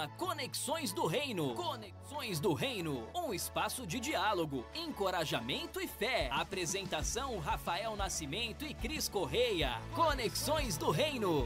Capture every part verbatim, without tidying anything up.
Programa Conexões do Reino. Conexões do Reino, um espaço de diálogo, encorajamento e fé. Apresentação: Rafael Nascimento e Cris Correia. Conexões do Reino.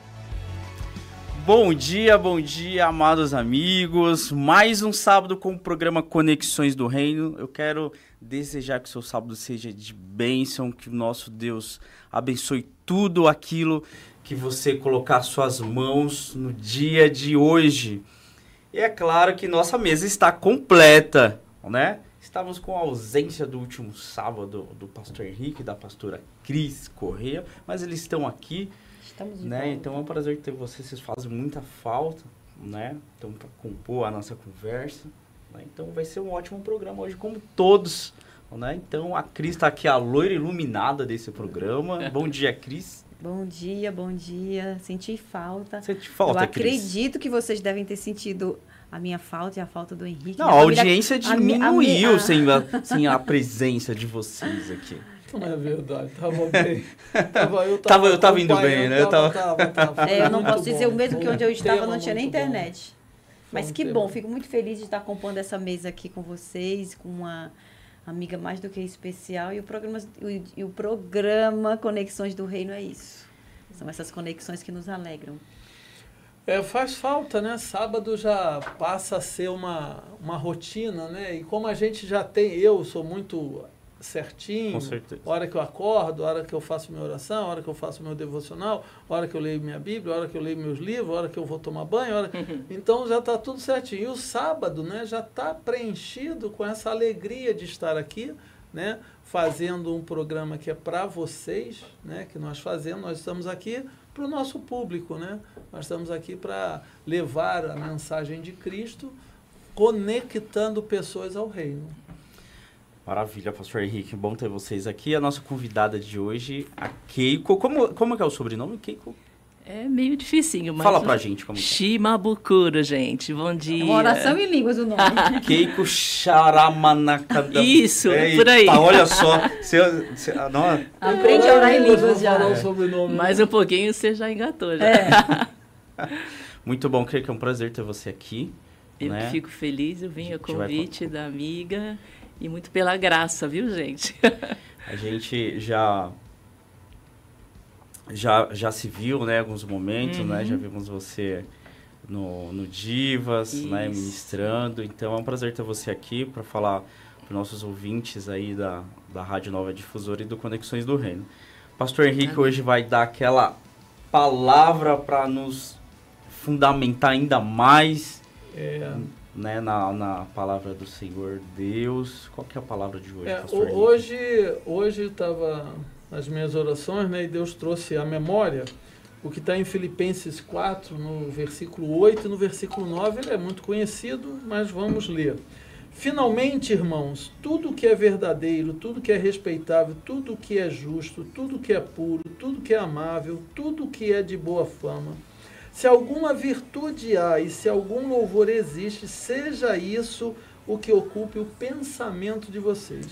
Bom dia, bom dia, amados amigos. Mais um sábado com o programa Conexões do Reino. Eu quero desejar que o seu sábado seja de bênção, que o nosso Deus abençoe tudo aquilo que você colocar suas mãos no dia de hoje. E é claro que nossa mesa está completa, né? Estávamos com a ausência do último sábado do pastor Henrique e da pastora Cris Correia, mas eles estão aqui. Estamos de né? volta. Então é um prazer ter vocês, vocês fazem muita falta, né? Então, para compor a nossa conversa, né? Então vai ser um ótimo programa hoje, como todos, né? Então a Cris está aqui, a loira iluminada desse programa. Bom dia, Cris. Bom dia, bom dia. Senti falta. Senti falta, Eu acredito Cris. Que vocês devem ter sentido a minha falta e a falta do Henrique. Não, a família... audiência diminuiu a, a, a... Sem, a, sem a presença de vocês aqui. Não é verdade, tava bem. Tava, eu, tava, tava, eu tava indo bem, né? Tava, tava, tava, é, eu não posso dizer bom. o mesmo que onde eu estava não tinha nem bom. internet. Mas um que tema. bom, fico muito feliz de estar compondo essa mesa aqui com vocês, com uma amiga mais do que especial. E o programa, e, e o programa Conexões do Reino é isso. São essas conexões que nos alegram. É, faz falta, né? Sábado já passa a ser uma, uma rotina, né? E como a gente já tem, eu sou muito certinho, com certeza. Hora que eu acordo, hora que eu faço minha oração, hora que eu faço meu devocional, hora que eu leio minha Bíblia, hora que eu leio meus livros, hora que eu vou tomar banho, hora... então já está tudo certinho. E o sábado, né, já está preenchido com essa alegria de estar aqui, né, fazendo um programa que é para vocês, né, que nós fazemos, nós estamos aqui para o nosso público, né, nós estamos aqui para levar a mensagem de Cristo, conectando pessoas ao reino. Maravilha, pastor Henrique, bom ter vocês aqui. A nossa convidada de hoje, a Keiko. Como, como é o sobrenome, Keiko? É meio dificinho, mas... Fala pra gente como é. Shimabukuro, gente. Bom dia. Uma oração em línguas o nome. Keiko Sharamanakada. Isso, é, por aí. Tá, olha só. Você, você, não, aprende a orar em línguas já. É. Sobrenome. Mais um pouquinho você já engatou. Já. É. Muito bom, Keiko. É um prazer ter você aqui. Eu né? fico feliz. Eu vim a convite vai... da amiga... E muito pela graça, viu, gente? A gente já, já, já se viu, né, em alguns momentos, uhum. né? Já vimos você no, no Divas, Isso. né, ministrando. Então, é um prazer ter você aqui para falar para os nossos ouvintes aí da, da Rádio Nova Difusora e do Conexões do Reino. Pastor Henrique Amém. Hoje vai dar aquela palavra para nos fundamentar ainda mais. É... Né, na, na palavra do Senhor Deus. Qual que é a palavra de hoje, é, pastor Henrique? Hoje hoje estava nas minhas orações, né, e Deus trouxe à memória o que está em Filipenses quatro, no versículo oito e no versículo nove. Ele é muito conhecido, mas vamos ler. Finalmente, irmãos, tudo que é verdadeiro, tudo que é respeitável, tudo que é justo, tudo que é puro, tudo que é amável, tudo que é de boa fama, se alguma virtude há e se algum louvor existe, seja isso o que ocupe o pensamento de vocês.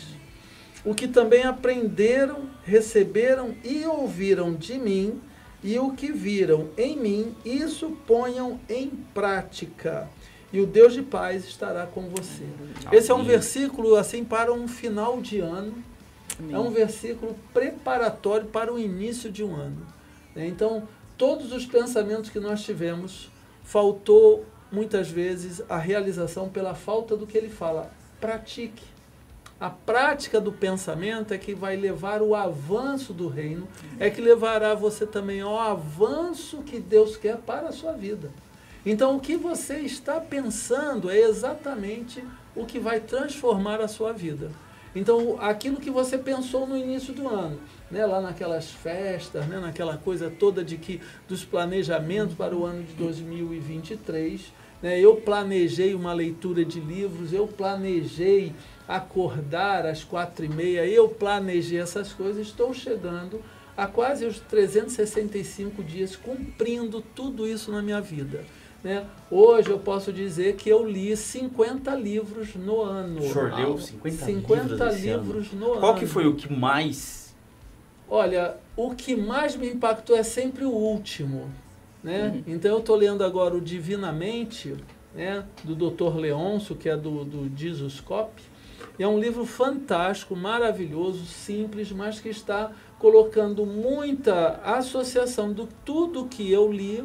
O que também aprenderam, receberam e ouviram de mim, e o que viram em mim, isso ponham em prática. E o Deus de paz estará com você. Amém. Esse é um versículo assim para um final de ano. Amém. É um versículo preparatório para o início de um ano. Então, todos os pensamentos que nós tivemos, faltou muitas vezes a realização pela falta do que ele fala. Pratique. A prática do pensamento é que vai levar o avanço do reino, é que levará você também ao avanço que Deus quer para a sua vida. Então, o que você está pensando é exatamente o que vai transformar a sua vida. Então, aquilo que você pensou no início do ano, né, lá naquelas festas, né, naquela coisa toda de que, dos planejamentos para o ano de dois mil e vinte e três, né, eu planejei uma leitura de livros, eu planejei acordar às quatro e meia, eu planejei essas coisas, estou chegando a quase os trezentos e sessenta e cinco dias cumprindo tudo isso na minha vida. Né? Hoje eu posso dizer que eu li cinquenta livros no ano. O senhor leu cinquenta, cinquenta livros, livros no ano. Qual que foi o que mais... Olha, o que mais me impactou é sempre o último. né? Uhum. Então eu estou lendo agora o Divinamente, né, do doutor Leôncio, que é do, do Jesuscope. É um livro fantástico, maravilhoso, simples, mas que está colocando muita associação de tudo que eu li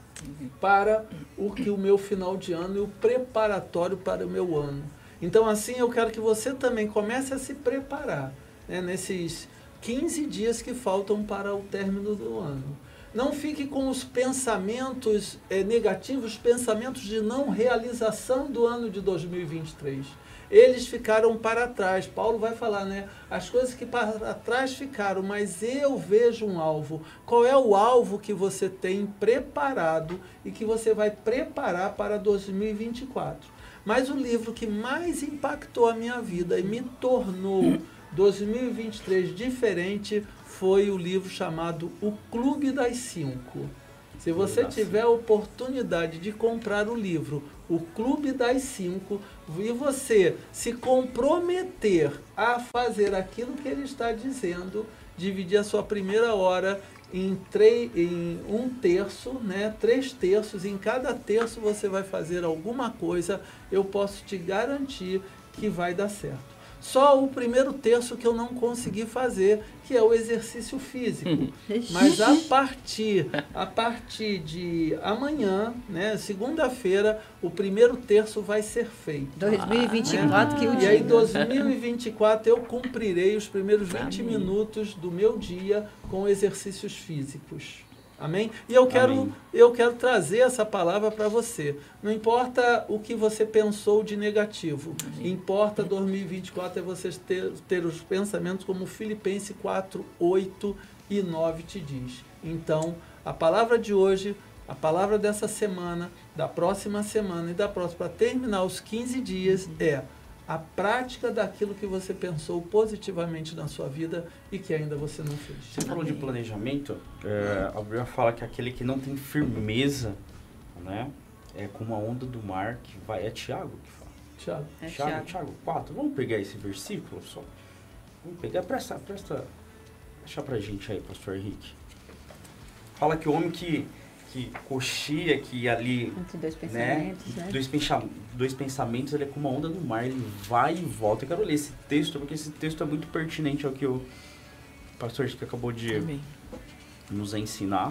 para o que o meu final de ano e o preparatório para o meu ano. Então, assim, eu quero que você também comece a se preparar, né, nesses quinze dias que faltam para o término do ano. Não fique com os pensamentos é, negativos, pensamentos de não realização do ano de dois mil e vinte e três. Eles ficaram para trás. Paulo vai falar, né? As coisas que para trás ficaram, mas eu vejo um alvo. Qual é o alvo que você tem preparado e que você vai preparar para dois mil e vinte e quatro? Mas o livro que mais impactou a minha vida e me tornou dois mil e vinte e três diferente foi o livro chamado O Clube das Cinco. Se você tiver a oportunidade de comprar o livro O Clube das Cinco e você se comprometer a fazer aquilo que ele está dizendo, dividir a sua primeira hora em, três, em um terço, né, três terços, em cada terço você vai fazer alguma coisa, eu posso te garantir que vai dar certo. Só o primeiro terço que eu não consegui fazer, que é o exercício físico. Mas a partir, a partir de amanhã, né, segunda-feira, o primeiro terço vai ser feito. dois mil e vinte e quatro ah, que o dia. E aí, dois mil e vinte e quatro, eu cumprirei os primeiros vinte minutos do meu dia com exercícios físicos. Amém? E eu quero, eu quero trazer essa palavra para você. Não importa o que você pensou de negativo. Amém. Importa dois mil e vinte e quatro é você ter, ter os pensamentos como Filipenses quatro, oito e nove te diz. Então, a palavra de hoje, a palavra dessa semana, da próxima semana e da próxima, para terminar os quinze dias, uhum. é a prática daquilo que você pensou positivamente na sua vida e que ainda você não fez. Você falou de planejamento, é, a Bíblia fala que aquele que não tem firmeza, né, é como a onda do mar que vai... É Tiago que fala. Tiago. É Tiago, Tiago. Tiago quatro. Vamos pegar esse versículo só? Vamos pegar, presta, presta, deixa pra gente aí, pastor Henrique. Fala que o homem que... que coxia, que ali... Entre dois pensamentos, né? né? Dois, pensa, dois pensamentos, ele é como uma onda do mar, ele vai e volta. Eu quero ler esse texto, porque esse texto é muito pertinente ao que o pastor que acabou de Amém. nos ensinar.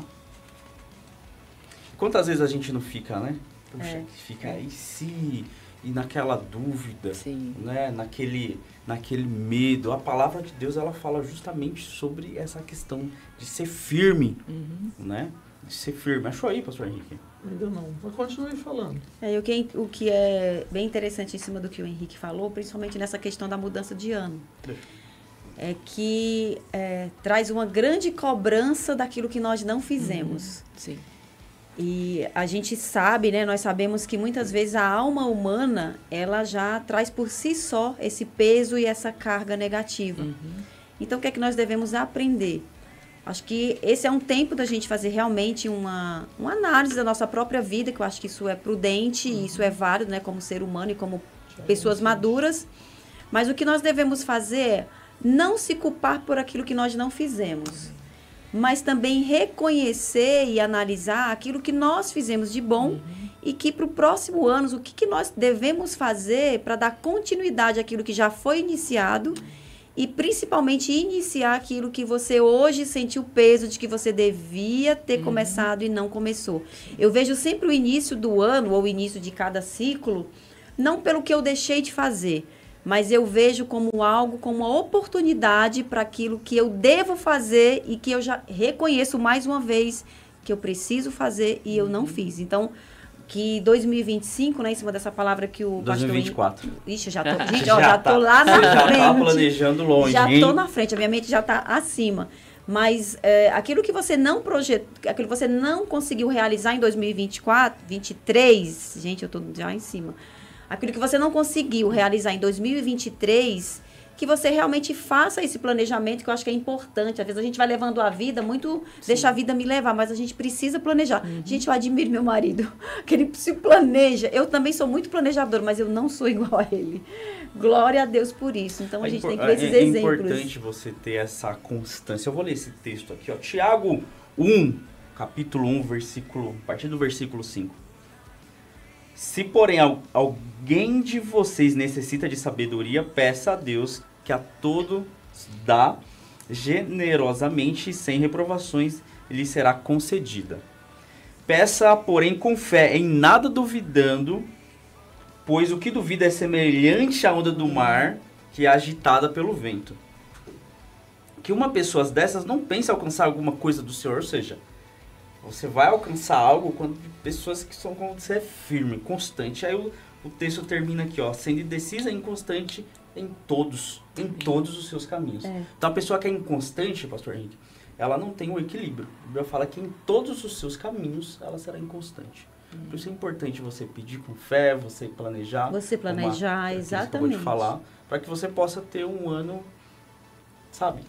Quantas vezes a gente não fica, né? Puxa, é. fica aí se... E naquela dúvida, Sim. né? Naquele, naquele medo. A palavra de Deus, ela fala justamente sobre essa questão de ser firme, uhum. né? De ser firme. Achou aí, pastor Henrique? Ainda não, mas continue falando. É, o, que, o que é bem interessante em cima do que o Henrique falou, principalmente nessa questão da mudança de ano, é que é, traz uma grande cobrança daquilo que nós não fizemos. Uhum. Sim. E a gente sabe, né, nós sabemos que muitas vezes a alma humana, ela já traz por si só esse peso e essa carga negativa. Uhum. Então, o que é que nós devemos aprender? Acho que esse é um tempo da gente fazer realmente uma, uma análise da nossa própria vida, que eu acho que isso é prudente e isso é válido, né, como ser humano e como pessoas maduras. Mas o que nós devemos fazer é não se culpar por aquilo que nós não fizemos, mas também reconhecer e analisar aquilo que nós fizemos de bom uhum. e que para o próximo ano, o que, que nós devemos fazer para dar continuidade àquilo que já foi iniciado e principalmente iniciar aquilo que você hoje sentiu o peso de que você devia ter uhum. começado e não começou. Eu vejo sempre o início do ano ou o início de cada ciclo, não pelo que eu deixei de fazer, mas eu vejo como algo, como uma oportunidade para aquilo que eu devo fazer e que eu já reconheço mais uma vez que eu preciso fazer e eu não fiz. Então, que dois mil e vinte e cinco, né, em cima dessa palavra que o dois mil e vinte e quatro. pastor... Ixi, já tô, gente, já, ó, já tá, tô lá na você frente. Já tá planejando longe, Já hein? tô na frente, a minha mente já tá acima. Mas é, aquilo que você não projetou, aquilo que você não conseguiu realizar em dois mil e vinte e quatro, vinte e três, gente, eu tô já em cima. Aquilo que você não conseguiu realizar em dois mil e vinte e três, que você realmente faça esse planejamento, que eu acho que é importante. Às vezes a gente vai levando a vida muito, Sim. deixa a vida me levar, mas a gente precisa planejar. Uhum. Gente, eu admiro meu marido, que ele se planeja. Eu também sou muito planejador, mas eu não sou igual a ele. Glória a Deus por isso. Então a é gente impor- tem que ver esses é, é exemplos. É importante você ter essa constância. Eu vou ler esse texto aqui, ó. Tiago um, capítulo um, versículo, a partir do versículo cinco. Se, porém, alguém de vocês necessita de sabedoria, peça a Deus, que a todos dá generosamente e sem reprovações, lhe será concedida. Peça, porém, com fé, em nada duvidando, pois o que duvida é semelhante à onda do mar, que é agitada pelo vento. Que uma pessoa dessas não pense alcançar alguma coisa do Senhor, ou seja, você vai alcançar algo quando pessoas que são quando você é firme, constante. Aí o, o texto termina aqui, ó, sendo indecisa e inconstante em todos, em todos os seus caminhos. É. Então a pessoa que é inconstante, pastor Henrique, ela não tem o equilíbrio. A Bíblia fala que em todos os seus caminhos ela será inconstante. Hum. Por isso é importante você pedir com fé, você planejar. Você planejar, uma, exatamente. Que eu vou te falar, para que você possa ter um ano, sabe,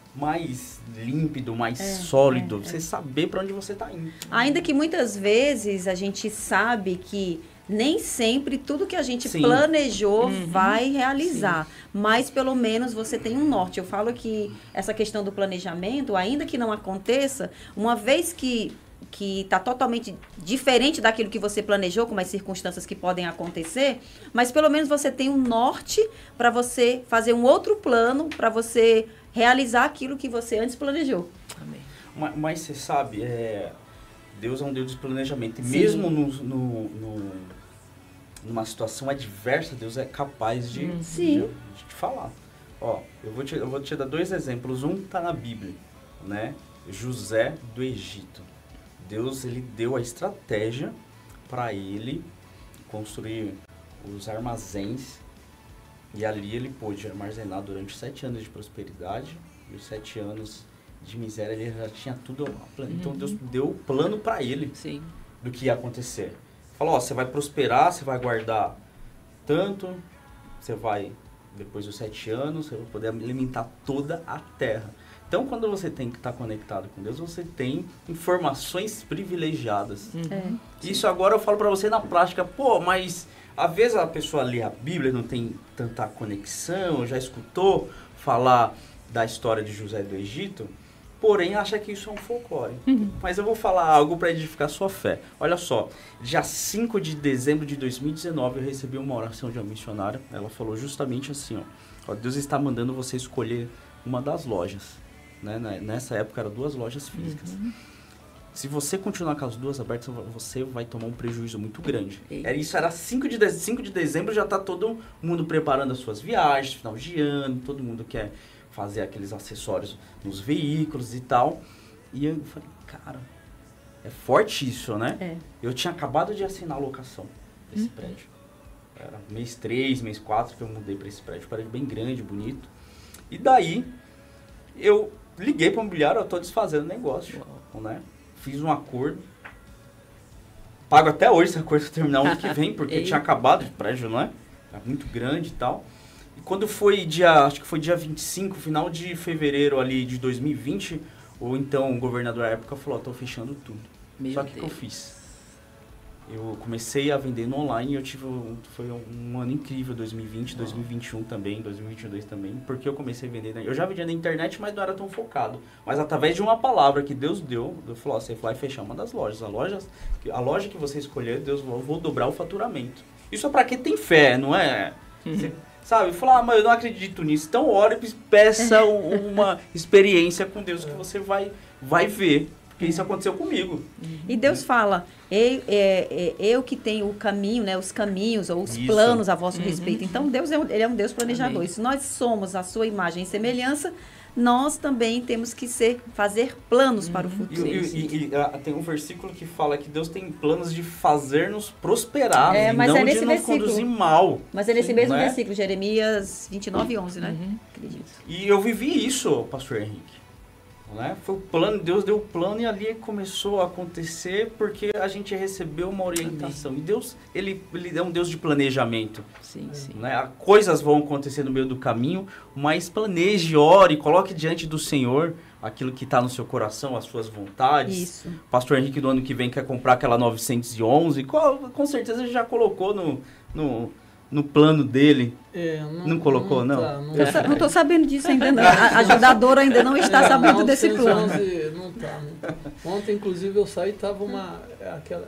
mais límpido, mais é, sólido, é, você é. saber para onde você está indo. Ainda que muitas vezes a gente sabe que nem sempre tudo que a gente Sim. planejou uhum. vai realizar, Sim. mas pelo menos você tem um norte. Eu falo que essa questão do planejamento, ainda que não aconteça, uma vez que que está totalmente diferente daquilo que você planejou, com as circunstâncias que podem acontecer, mas pelo menos você tem um norte para você fazer um outro plano, para você realizar aquilo que você antes planejou. Amém. Mas, mas você sabe, é, Deus é um Deus de planejamento. E Sim. mesmo no, no, no, numa situação adversa, Deus é capaz de, hum. de, de, de te falar. Ó, eu vou te, eu vou te dar dois exemplos. Um está na Bíblia, né? José do Egito. Deus, ele deu a estratégia para ele construir os armazéns. E ali ele pôde armazenar durante sete anos de prosperidade e os sete anos de miséria, ele já tinha tudo plano. Então Deus deu o plano para ele Sim. do que ia acontecer. Falou, ó, você vai prosperar, você vai guardar tanto, você vai, depois dos sete anos, você vai poder alimentar toda a terra. Então, quando você tem que estar conectado com Deus, você tem informações privilegiadas. Uhum. É. Isso agora eu falo para você na prática, pô, mas às vezes a pessoa lê a Bíblia, não tem tanta conexão, já escutou falar da história de José do Egito, porém acha que isso é um folclore. Uhum. Mas eu vou falar algo para edificar sua fé. Olha só, dia cinco de dezembro de dois mil e dezenove eu recebi uma oração de uma missionária, ela falou justamente assim, ó, ó Deus está mandando você escolher uma das lojas. Né? Nessa época eram duas lojas físicas. Uhum. Se você continuar com as duas abertas, você vai tomar um prejuízo muito grande. Era, isso era cinco de dezembro, já está todo mundo preparando as suas viagens, final de ano, todo mundo quer fazer aqueles acessórios nos veículos e tal. E eu falei, cara, é forte isso, né? É. Eu tinha acabado de assinar a locação desse uhum. prédio. Era mês três, mês quatro que eu mudei para esse prédio. Um prédio bem grande, bonito. E daí, eu liguei para o imobiliário, eu estou desfazendo o negócio, Uau. né? Fiz um acordo. Pago até hoje esse acordo terminar o ano que vem, porque tinha acabado o prédio, não é? Era muito grande e tal. E quando foi dia, acho que foi dia vinte e cinco, final de fevereiro ali de dois mil e vinte, ou então o governador da época falou, estou fechando tudo. Meu Só que o que eu fiz? Eu comecei a vender no online e eu tive um, foi um ano incrível, dois mil e vinte, dois mil e vinte e um também, dois mil e vinte e dois também, porque eu comecei a vender, eu já vendia na internet, mas não era tão focado, mas através de uma palavra que Deus deu, Deus falou, ó, você vai fechar uma das lojas, a loja, a loja que você escolher, Deus, eu vou dobrar o faturamento. Isso é pra quem tem fé, não é? Você, sabe, falar, ah, mas eu não acredito nisso, então ore e peça uma experiência com Deus que você vai, vai ver. Porque isso aconteceu comigo. E Deus fala, eu, é, é, eu que tenho o caminho, né, os caminhos ou os isso. planos a vosso uhum. respeito. Então, Deus é, ele é um Deus planejador. Amém. E se nós somos a sua imagem e semelhança, nós também temos que ser, fazer planos uhum. para o futuro. E, e, e, e tem um versículo que fala que Deus tem planos de fazer-nos prosperar é, e não é de nos conduzir mal. Mas é nesse Sim, mesmo né? versículo, Jeremias vinte e nove, onze, né? Uhum. Acredito. E eu vivi isso, pastor Henrique. Né? Foi o plano, Deus deu o plano e ali começou a acontecer porque a gente recebeu uma orientação. Amém. E Deus, ele, ele é um Deus de planejamento. Sim, sim. Né? Coisas vão acontecer no meio do caminho, mas planeje, ore, coloque diante do Senhor aquilo que está no seu coração, as suas vontades. Isso. Pastor Henrique do ano que vem quer comprar aquela novecentos e onze, com, com certeza ele já colocou no... no no plano dele? É, não, não colocou, não? Não, tá, não, não estou sabendo disso ainda não. A ajudadora ainda não está é, sabendo desse plano. Não tá, não tá. Ontem, inclusive, eu saí e estava uma... Aquela,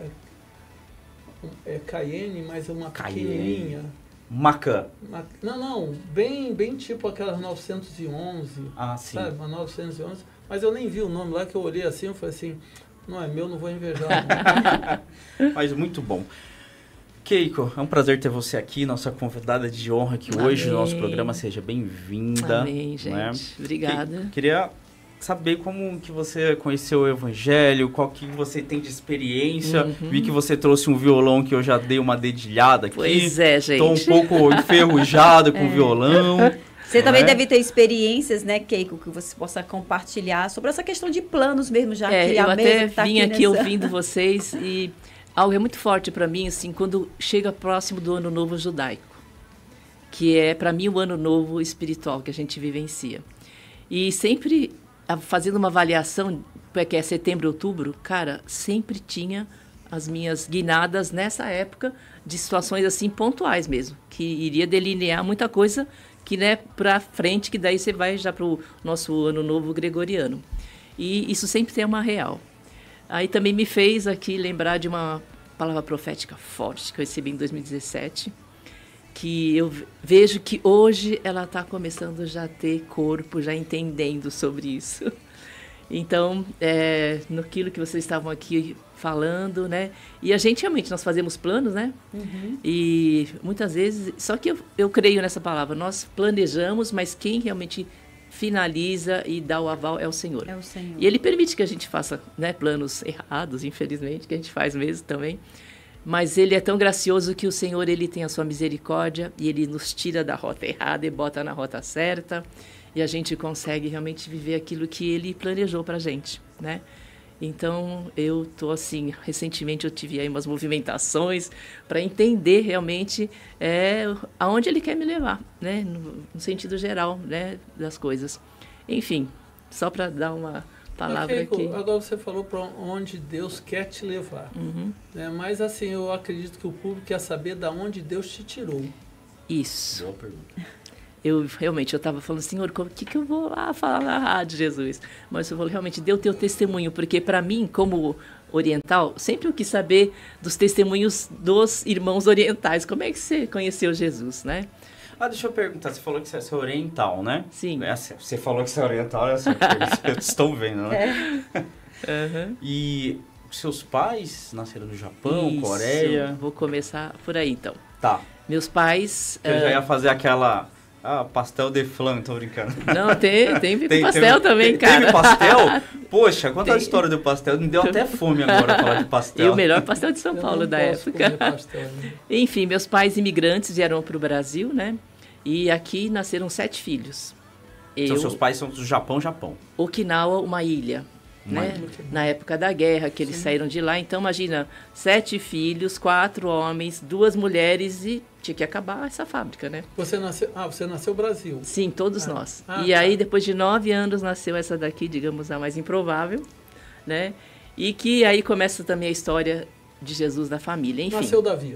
é Cayenne, mas é uma Cayenne. pequenininha. Macan. Não, não. Bem, bem tipo aquelas novecentos e onze. Ah, sim. Sabe, uma novecentos e onze. Mas eu nem vi o nome lá, que eu olhei assim, eu falei assim, não é meu, não vou invejar. Mas muito bom. Keiko, é um prazer ter você aqui, nossa convidada de honra aqui Amém. hoje no nosso programa. Seja bem-vinda. Amém, gente. Né? Obrigada. Que, queria saber como que você conheceu o Evangelho, qual que você tem de experiência. Uhum. Vi que você trouxe um violão que eu já dei uma dedilhada aqui. Pois é, gente. Estou um pouco enferrujado com o É. violão. Você também é? deve ter experiências, né, Keiko, que você possa compartilhar sobre essa questão de planos mesmo, já É, que eu a até mesa tá vim aqui, aqui nessa... ouvindo vocês e algo é muito forte para mim, assim, quando chega próximo do Ano Novo Judaico, que é, para mim, o Ano Novo espiritual que a gente vivencia. E sempre, fazendo uma avaliação, que é setembro, outubro, cara, sempre tinha as minhas guinadas nessa época de situações, assim, pontuais mesmo, que iria delinear muita coisa que, né, para frente, que daí você vai já para o nosso Ano Novo Gregoriano. E isso sempre tem uma real. Aí também me fez aqui lembrar de uma palavra profética forte que eu recebi em dois mil e dezessete, que eu vejo que hoje ela está começando já a ter corpo, já entendendo sobre isso. Então, é, naquilo que vocês estavam aqui falando, né? E a gente realmente, nós fazemos planos, né? Uhum. E muitas vezes, só que eu, eu creio nessa palavra, nós planejamos, mas quem realmente finaliza e dá o aval é o Senhor. É o Senhor. E Ele permite que a gente faça, né, planos errados, infelizmente, que a gente faz mesmo também. Mas Ele é tão gracioso que o Senhor, Ele tem a sua misericórdia e Ele nos tira da rota errada e bota na rota certa. E a gente consegue realmente viver aquilo que Ele planejou para a gente, né? Então, eu estou assim, recentemente eu tive aí umas movimentações para entender realmente é, aonde Ele quer me levar, né? No, no sentido geral, né, das coisas. Enfim, só para dar uma palavra Keiko, aqui. Agora você falou para onde Deus quer te levar. Uhum. Né? Mas assim, eu acredito que o público quer saber de onde Deus te tirou. Isso. Boa pergunta. Eu realmente, eu estava falando, Senhor, o que, que eu vou lá falar na rádio, Jesus? Mas eu falei, realmente, dê o teu testemunho, porque para mim, como oriental, sempre eu quis saber dos testemunhos dos irmãos orientais. Como é que você conheceu Jesus, né? Ah, deixa eu perguntar, você falou que você é oriental, né? Sim. É, você falou que você é oriental, é assim, vocês estão vendo, né? É. Uhum. E seus pais nasceram no Japão, Isso. Coreia? Vou começar por aí, então. Tá. Meus pais... Eu uh... já ia fazer aquela... Ah, pastel de flan, tô brincando. Não, tem, tem, tem pastel tem, também, tem, cara. Teve pastel? Poxa, conta Tem. a história do pastel. Me deu até fome agora falar de pastel. E o melhor pastel de São Eu Paulo não da posso época. comer pastel, né? Enfim, meus pais imigrantes vieram para o Brasil, né? E aqui nasceram sete filhos. Então, Eu, seus pais são do Japão, Japão. Okinawa, uma ilha, Uma né? ilha. Na época da guerra, que eles Sim. saíram de lá. Então, imagina, sete filhos, quatro homens, duas mulheres e tinha que acabar essa fábrica, né? Você nasceu, ah, você nasceu no Brasil. Sim, todos Ah. nós. Ah, e tá. aí, depois de nove anos, nasceu essa daqui, digamos, a mais improvável, né? E que aí começa também a história de Jesus da família, enfim. Nasceu Davi.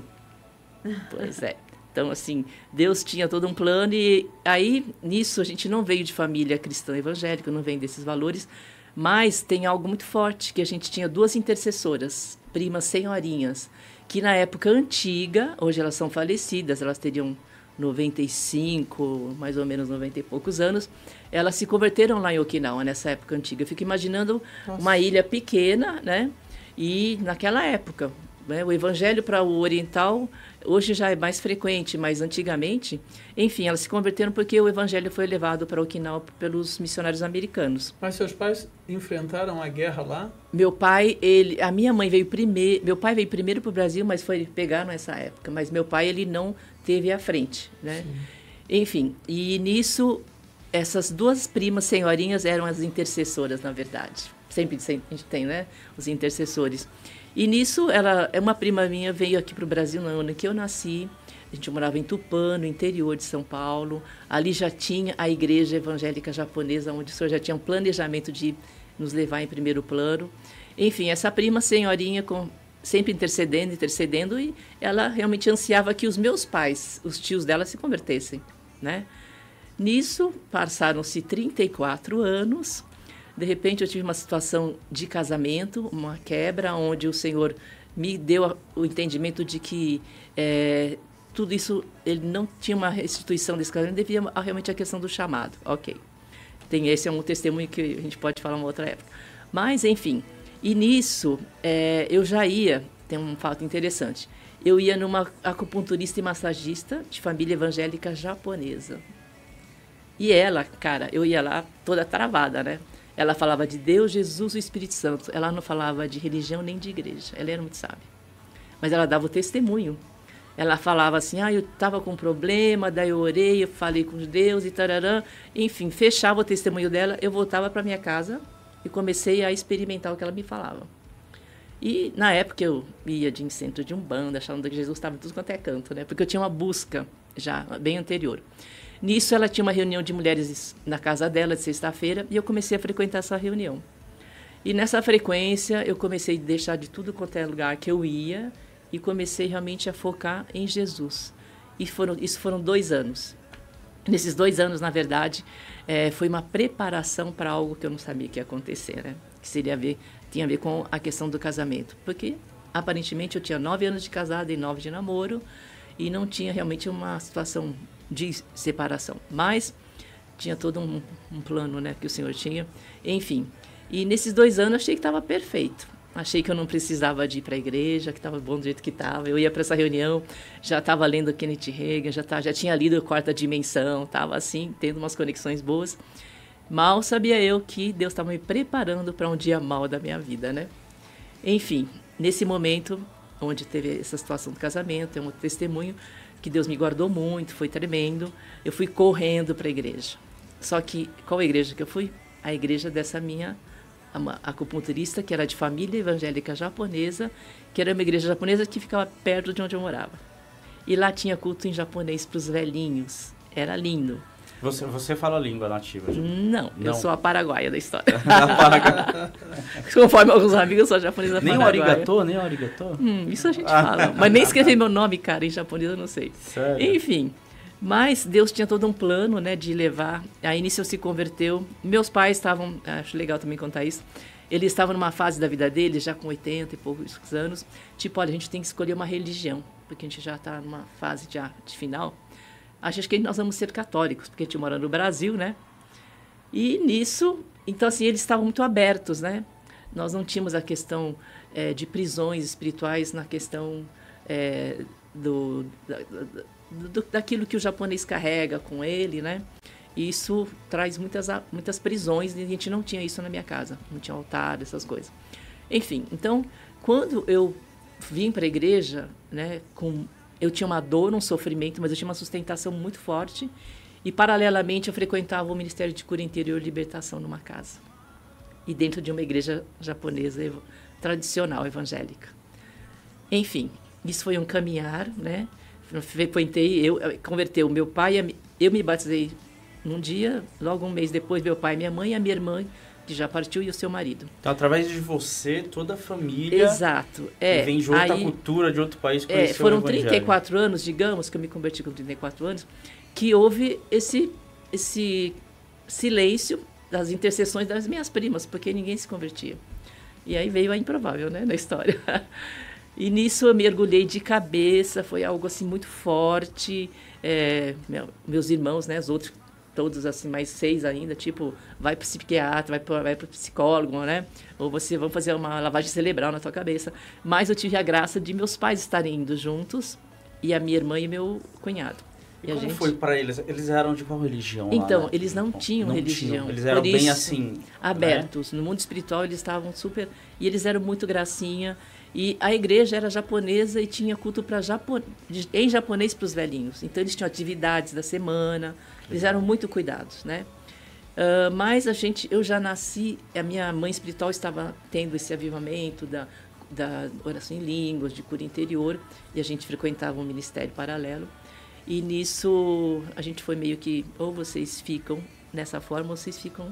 Pois é. Então, assim, Deus tinha todo um plano e aí, nisso, a gente não veio de família cristã evangélica, não vem desses valores, mas tem algo muito forte, que a gente tinha duas intercessoras, primas senhorinhas, que na época antiga, hoje elas são falecidas, elas teriam noventa e cinco, mais ou menos noventa e poucos anos, elas se converteram lá em Okinawa, nessa época antiga. Eu fico imaginando Nossa. uma ilha pequena, né? E naquela época, né, o evangelho para o oriental hoje já é mais frequente, mas antigamente, enfim, elas se converteram porque o evangelho foi levado para Okinawa pelos missionários americanos. Mas seus pais enfrentaram a guerra lá? Meu pai, ele, a minha mãe veio primeiro, meu pai veio primeiro para o Brasil, mas foi pegar nessa época, mas meu pai ele não teve à frente, né? Sim. Enfim, e nisso essas duas primas senhorinhas eram as intercessoras, na verdade. Sempre a gente tem, né, os intercessores. E nisso, ela, uma prima minha veio aqui para o Brasil no ano que eu nasci. A gente morava em Tupã, no interior de São Paulo. Ali já tinha a igreja evangélica japonesa, onde o senhor já tinha um planejamento de nos levar em primeiro plano. Enfim, essa prima senhorinha com, sempre intercedendo, intercedendo, e ela realmente ansiava que os meus pais, os tios dela, se convertessem, né? Nisso, passaram-se trinta e quatro anos, de repente eu tive uma situação de casamento, uma quebra, onde o Senhor me deu o entendimento de que é, tudo isso, ele não tinha uma restituição desse casamento, devia a, realmente a questão do chamado, ok. Tem, esse é um testemunho que a gente pode falar uma outra época. Mas, enfim, e nisso é, eu já ia, tem um fato interessante, eu ia numa acupunturista e massagista de família evangélica japonesa. E ela, cara, eu ia lá toda travada, né? Ela falava de Deus, Jesus e o Espírito Santo. Ela não falava de religião nem de igreja. Ela era muito sábia. Mas ela dava o testemunho. Ela falava assim, ah, eu estava com um problema, daí eu orei, eu falei com Deus e tararã. Enfim, fechava o testemunho dela, eu voltava para minha casa e comecei a experimentar o que ela me falava. E na época eu ia de em centro de Umbanda, achando que Jesus estava em tudo quanto é canto, né? Porque eu tinha uma busca já bem anterior. Nisso, ela tinha uma reunião de mulheres na casa dela, de sexta-feira, e eu comecei a frequentar essa reunião. E nessa frequência, eu comecei a deixar de tudo quanto é lugar que eu ia e comecei realmente a focar em Jesus. E foram, isso foram dois anos. Nesses dois anos, na verdade, é, foi uma preparação para algo que eu não sabia que ia acontecer, né? Que seria a ver, tinha a ver com a questão do casamento. Porque, aparentemente, eu tinha nove anos de casada e nove de namoro, e não tinha realmente uma situação de separação, mas tinha todo um, um plano, né, que o Senhor tinha, enfim. E nesses dois anos achei que estava perfeito. Achei que eu não precisava de ir para a igreja, que estava bom do jeito que estava. Eu ia para essa reunião, já estava lendo Kenneth Hagin, já, tá, já tinha lido a Quarta Dimensão, estava assim, tendo umas conexões boas. Mal sabia eu que Deus estava me preparando para um dia mau da minha vida, né? Enfim, nesse momento, onde teve essa situação do casamento, é um testemunho, que Deus me guardou muito, foi tremendo. Eu fui correndo para a igreja. Só que, qual a igreja que eu fui? A igreja dessa minha acupunturista, que era de família evangélica japonesa, que era uma igreja japonesa que ficava perto de onde eu morava. E lá tinha culto em japonês para os velhinhos. Era lindo. Você, você fala a língua nativa? Já? Não, Não, eu sou a paraguaia da história. Conforme alguns amigos, eu sou a japonesa nem paraguaia. Nem o arigatô, nem o arigatô? Hum, isso a gente fala. Mas nem escrever meu nome, cara, em japonês eu não sei. Sério? Enfim, mas Deus tinha todo um plano, né, de levar. A Início se converteu. Meus pais estavam, acho legal também contar isso, eles estavam numa fase da vida deles, já com oitenta e poucos anos, tipo, olha, a gente tem que escolher uma religião, porque a gente já está numa fase já de final. Acho que nós vamos ser católicos, porque a gente mora no Brasil, né? E nisso, então assim, eles estavam muito abertos, né? Nós não tínhamos a questão é, de prisões espirituais na questão é, do, da, do, daquilo que o japonês carrega com ele, né? E isso traz muitas, muitas prisões, e a gente não tinha isso na minha casa, não tinha altar, essas coisas. Enfim, então, quando eu vim para a igreja, né, com... eu tinha uma dor, um sofrimento, mas eu tinha uma sustentação muito forte. E, paralelamente, eu frequentava o Ministério de Cura Interior e Libertação numa casa. E dentro de uma igreja japonesa ev- tradicional, evangélica. Enfim, isso foi um caminhar, né? Frequentei, eu converteu meu pai, eu me batizei num dia, logo um mês depois, meu pai, minha mãe e a minha irmã, que já partiu, e o seu marido. Então, através de você, toda a família... Exato. É, que vem de outra aí, cultura, de outro país, é, conheceu foram o evangelho. trinta e quatro anos, digamos, que eu me converti com trinta e quatro anos, que houve esse, esse silêncio das intercessões das minhas primas, porque ninguém se convertia. E aí veio a improvável, né, na história. E nisso eu mergulhei de cabeça, foi algo assim muito forte. É, meu, meus irmãos, né, os outros, todos assim, mais seis ainda, tipo, vai para o psiquiatra, vai para vai o psicólogo, né? Ou você, vamos fazer uma lavagem cerebral na tua cabeça. Mas eu tive a graça de meus pais estarem indo juntos, e a minha irmã e meu cunhado. E, e a como gente... foi para eles? Eles eram de qual religião Então, lá, né? eles não tinham não religião. Tinham. Eles eram Por bem isso, assim... abertos. Né? No mundo espiritual eles estavam super... E eles eram muito gracinha. E a igreja era japonesa e tinha culto pra Japo... em japonês para os velhinhos. Então, eles tinham atividades da semana. Eles eram muito cuidados, né? Uh, mas a gente... Eu já nasci... A minha mãe espiritual estava tendo esse avivamento da, da oração em línguas, de cura interior. E a gente frequentava um ministério paralelo. E nisso, a gente foi meio que, ou vocês ficam nessa forma, ou vocês ficam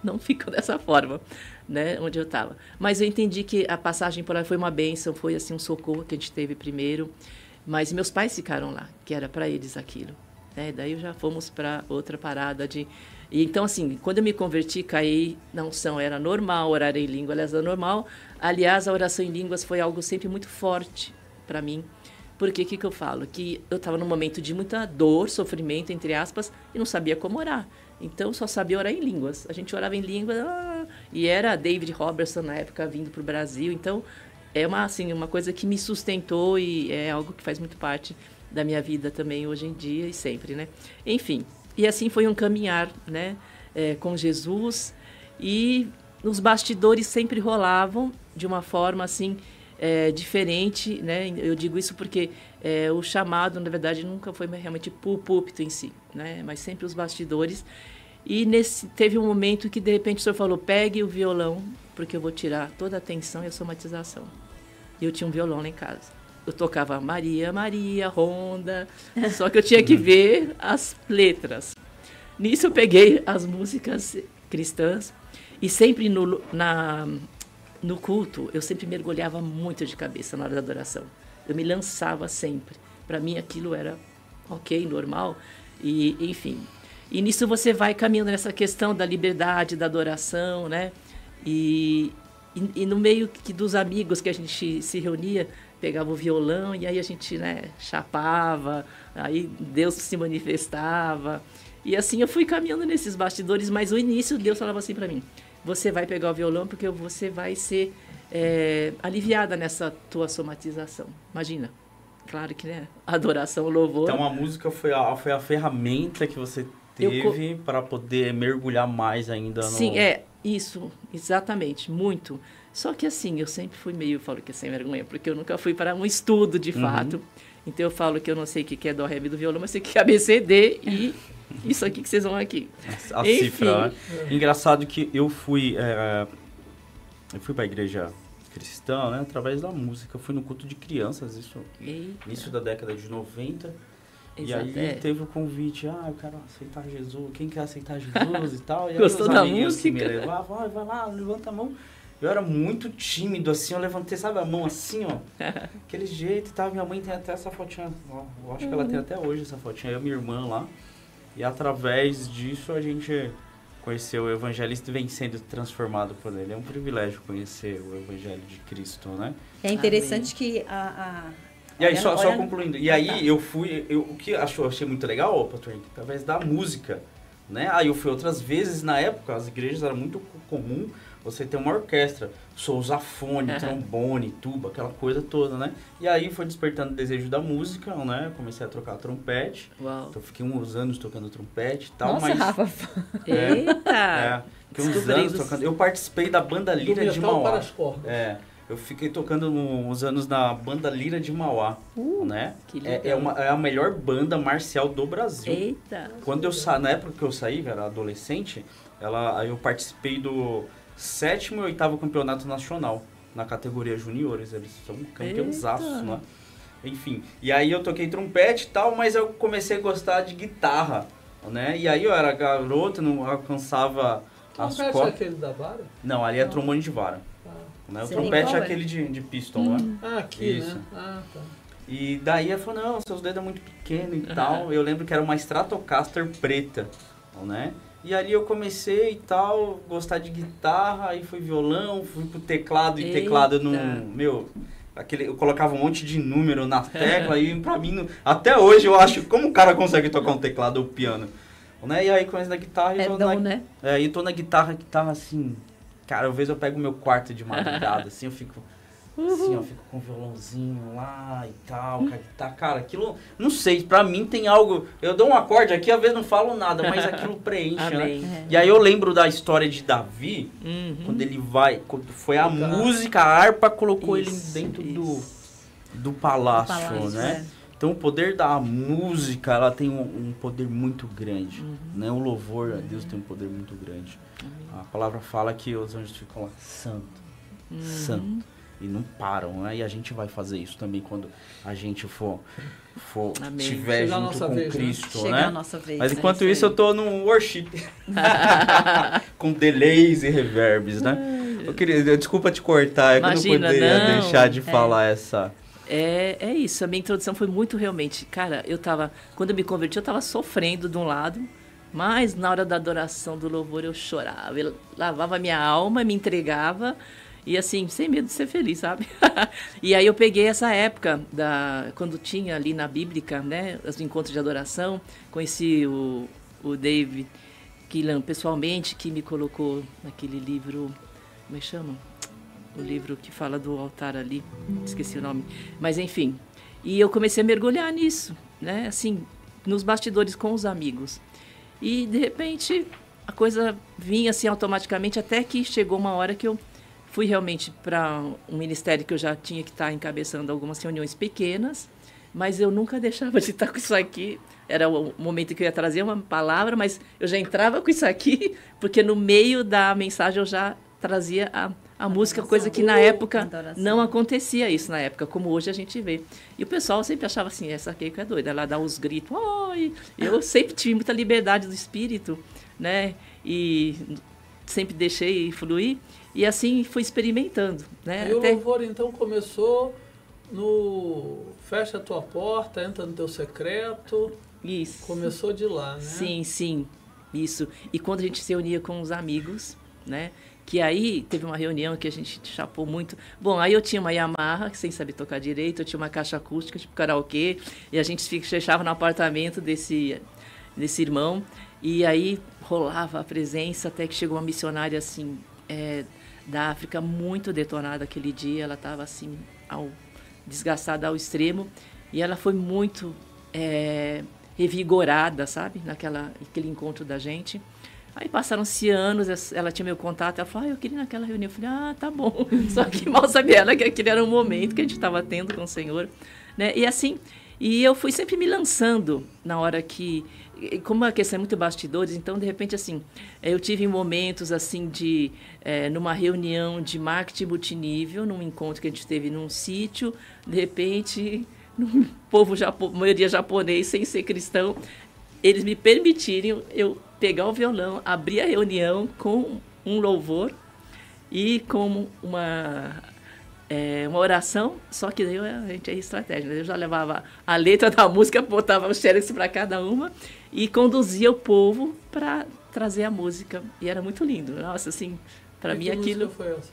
não ficam dessa forma, né, onde eu estava. Mas eu entendi que a passagem por lá foi uma bênção, foi assim um socorro que a gente teve primeiro, mas meus pais ficaram lá, que era para eles aquilo. Né? Daí já fomos para outra parada de... E, então, assim, quando eu me converti, caí na unção, era normal orar em língua, aliás, era normal. Aliás, a oração em línguas foi algo sempre muito forte para mim. Porque o que, que eu falo? Que eu estava num momento de muita dor, sofrimento, entre aspas, e não sabia como orar. Então, só sabia orar em línguas. A gente orava em línguas, ah, e era David Robertson, na época, vindo para o Brasil. Então, é uma, assim, uma coisa que me sustentou e é algo que faz muito parte da minha vida também, hoje em dia e sempre, né? Enfim, e assim foi um caminhar, né, é, com Jesus. E os bastidores sempre rolavam de uma forma, assim... É, diferente, né? Eu digo isso porque é, o chamado, na verdade, nunca foi realmente o púlpito em si, né? Mas sempre os bastidores. E nesse, teve um momento que, de repente, o senhor falou, pegue o violão, porque eu vou tirar toda a atenção e a somatização. E eu tinha um violão lá em casa. Eu tocava Maria, Maria, Ronda, só que eu tinha que ver as letras. Nisso eu peguei as músicas cristãs e sempre no, na... No culto, eu sempre mergulhava muito de cabeça na hora da adoração. Eu me lançava sempre. Para mim, aquilo era ok, normal. E, enfim. E nisso você vai caminhando nessa questão da liberdade, da adoração, né? E, e, e no meio que dos amigos que a gente se reunia, pegava o violão e aí a gente, né, chapava, aí Deus se manifestava. E assim eu fui caminhando nesses bastidores, mas no início Deus falava assim para mim, você vai pegar o violão porque você vai ser é, aliviada nessa tua somatização. Imagina. Claro que, né? Adoração, louvor. Então a música foi a, foi a ferramenta que você teve para poder mergulhar mais ainda no... Sim, é. Isso, exatamente. Muito. Só que assim, eu sempre fui meio, falo que é sem vergonha, porque eu nunca fui para um estudo de fato. Uhum. Então eu falo que eu não sei o que é dó, ré, mi do violão, mas sei que é A B C D e isso aqui que vocês vão aqui. A Enfim. Cifra. É. Engraçado que eu fui, é, eu fui para a igreja cristã, né, através da música. Eu fui no culto de crianças, isso início da década de noventa. Exato, e aí é. teve o convite, ah, eu quero aceitar Jesus, quem quer aceitar Jesus e tal. E aí Gostou os da amiguinhos música? Que me levavam, ah, vai lá, levanta a mão. Eu era muito tímido, assim, eu levantei, sabe, a mão assim, ó, aquele jeito e tal. Minha mãe tem até essa fotinha, ó, eu acho uhum. que ela tem até hoje essa fotinha, eu e minha irmã lá. E através disso a gente conheceu o evangelista e vem sendo transformado por ele. É um privilégio conhecer o evangelho de Cristo, né? É interessante Amém. que a... a... E aí, olha, só, olha... só concluindo, e aí eu fui, eu, o que achou, achei muito legal, ó, pastor, através da música, né? Aí eu fui outras vezes, na época, as igrejas eram muito comum você ter uma orquestra, sousafone, uhum. trombone, tuba, aquela coisa toda, né? E aí foi despertando o desejo da música, né? Comecei a tocar trompete. Uau. Então fiquei uns anos tocando trompete e tal, Nossa, mas... Rafa. É, Eita! É, fiquei uns anos tocando. Eu participei da Banda Lira de Mauá. Para as cordas. É. Eu fiquei tocando uns anos na Banda Lira de Mauá, uh, né? Que legal. É, é, uma, é a melhor banda marcial do Brasil. Eita! Quando eu sa... Na época que eu saí, eu era adolescente, ela, aí eu participei do sétimo e oitavo campeonato nacional, na categoria juniores. Eles são campeãozaços, né? Enfim, e aí eu toquei trompete e tal, mas eu comecei a gostar de guitarra, né? E aí eu era garoto, não alcançava as cordas. Trompete é aquele da vara? Não, ali é trombone de vara. Né? O trompete é aquele de, de piston, hum. né? Ah, aqui, Isso. né? Ah, tá. E daí ela falou, não, seus dedos é muito pequeno e tal. Eu lembro que era uma Stratocaster preta, né? E ali eu comecei e tal, gostar de guitarra, aí fui violão, fui pro teclado, e Eita. teclado no... Meu, aquele, eu colocava um monte de número na tecla, e pra mim, até hoje eu acho, como o cara consegue tocar um teclado ou piano? Né? E aí comecei na guitarra e É tô dom, na, né? É, e tô na guitarra, guitarra assim... Cara, às vezes eu pego o meu quarto de madrugada, assim, eu fico... Assim, eu fico com o violãozinho lá e tal, com a guitarra. Cara, aquilo... Não sei, pra mim tem algo... Eu dou um acorde aqui, às vezes não falo nada, mas aquilo preenche, né? É. E aí eu lembro da história de Davi, uhum. quando ele vai... Quando foi a música, a harpa colocou isso, ele dentro do, do do palácio, palácio, né? É. Então o poder da música, ela tem um, um poder muito grande, uhum. né? O louvor a Deus tem um poder muito grande. Uhum. A palavra fala que os anjos ficam lá, santo, uhum. santo. e não param, né? E a gente vai fazer isso também quando a gente for, for tiver Chegar a junto nossa com vez, né? Cristo, Chegar né? a nossa vez. Mas né? enquanto isso, eu tô num worship. Com delays e reverbs, né? Eu queria, desculpa te cortar, Imagina, eu não poderia não. deixar de É. falar essa... É, é isso, a minha introdução foi muito realmente, cara, eu tava, quando eu me converti, eu tava sofrendo de um lado, mas na hora da adoração, do louvor, eu chorava, eu lavava minha alma, me entregava, e assim, sem medo de ser feliz, sabe? E aí eu peguei essa época, da, quando tinha ali na Bíblica, né, os encontros de adoração, conheci o, o David Keelan pessoalmente, que me colocou naquele livro, como é que chama? O livro que fala do altar ali, esqueci o nome, mas enfim, e eu comecei a mergulhar nisso, né, assim, nos bastidores com os amigos, e de repente a coisa vinha assim automaticamente, até que chegou uma hora que eu fui realmente para um ministério que eu já tinha que estar encabeçando algumas reuniões pequenas, mas eu nunca deixava de estar com isso aqui, era o momento que eu ia trazer uma palavra, mas eu já entrava com isso aqui, porque no meio da mensagem eu já trazia a a música, coisa que na época Adoração. não acontecia isso na época, como hoje a gente vê. E o pessoal sempre achava assim, essa Keiko é doida, ela dá os gritos, oi! Eu sempre tive muita liberdade do espírito, né? E sempre deixei fluir, e assim fui experimentando, né? E Até... o louvor, então, começou no fecha a tua porta, entra no teu secreto. Isso. Começou de lá, né? Sim, sim, isso. E quando a gente se reunia com os amigos, né? Que aí teve uma reunião que a gente chapou muito. Bom, aí eu tinha uma Yamaha, sem saber tocar direito, eu tinha uma caixa acústica, tipo karaokê, e a gente fechava no apartamento desse, desse irmão, e aí rolava a presença, até que chegou uma missionária, assim, é, da África, muito detonada aquele dia, ela estava, assim, ao, desgastada ao extremo, e ela foi muito é, revigorada, sabe, naquela, naquele encontro da gente. Aí passaram-se anos, ela tinha meu contato, ela falou, ah, eu queria ir naquela reunião. Eu falei, ah, tá bom. Só que mal sabia ela que aquele era um momento que a gente estava tendo com o Senhor, né? E assim, e eu fui sempre me lançando na hora que, como a questão é muito bastidores, então, de repente, assim, eu tive momentos, assim, de, é, numa reunião de marketing multinível, num encontro que a gente teve num sítio, de repente, num povo, japo, maioria japonês, sem ser cristão, eles me permitirem eu pegar o violão, abrir a reunião com um louvor e com uma, é, uma oração, só que eu, a gente é estratégia, né? Eu já levava a letra da música, botava o xerox para cada uma e conduzia o povo para trazer a música. E era muito lindo. Nossa, assim, para mim aquilo... Que música foi essa?